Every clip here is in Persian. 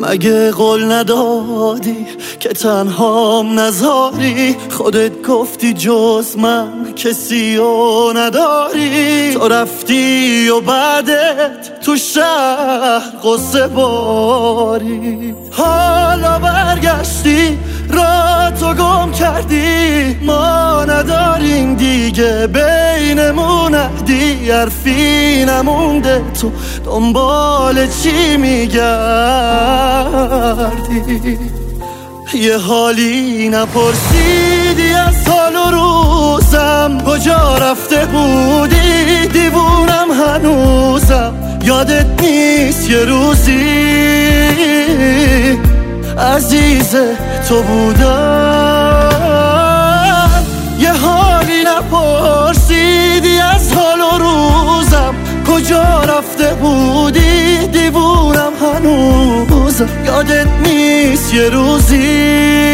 مگه قول ندادی که تنهام نذاری؟ خودت گفتی جز من کسی رو نداری. تو رفتی و بعدت تو شهر قصه باری. حالا برگشتی راه تو گم کردی. ما نداریم دیگه بینمون عهدی. حرفی نمونده تو دنبال چی میگردی؟ یه حالی نپرسیدی از حال و روزم. کجا رفته بودی؟ دیوونم هنوزم. یادت نیست یه روزی عزیز تو بودم. یه حالی نپرسیدی از حال و روزم. کجا رفته بودی؟ دیوونم هنوزم. یادت نیست یه روزی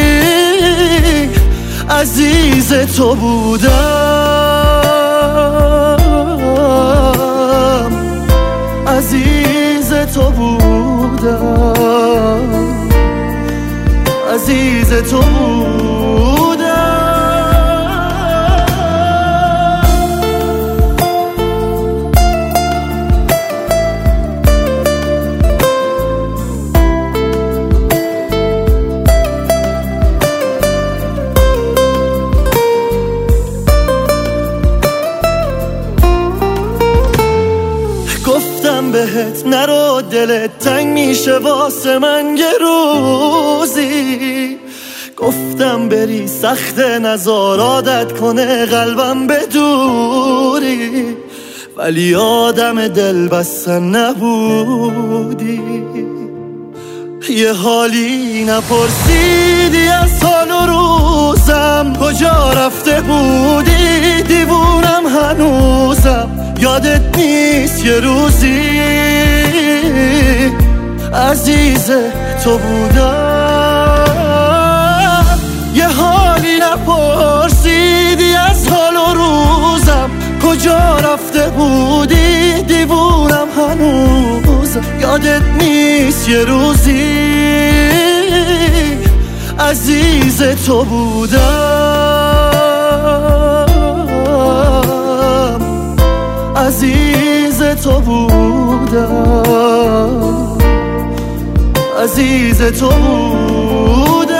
عزیز تو بودم. عزیز تو بودم. عزیز تو بودم. گفتم بهت نرو دلت تنگ میشه واسه من یه روزی. گفتم بری سخت نزار عادت کنه قلبم به دوری. ولی آدم دل بستن نبودی. یه حالی نپرسیدی از حال و روزم. کجا رفته بودی؟ دیوونم هنوزم. یادت نیست یه روزی عزیز تو بودم. یه حالی نپرسیدی از حال و روزم. کجا رفته بودی؟ دیوونم هنوزم. یادت نیست یه روزی عزیز تو بودم. عزیز تو بودم. عزیز تو بودم.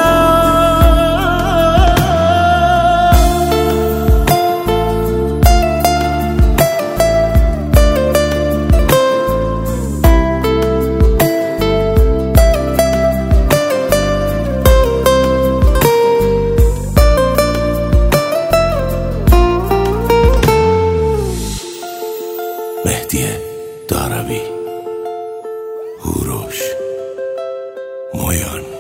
مهدی داروی، هوروش، مویان.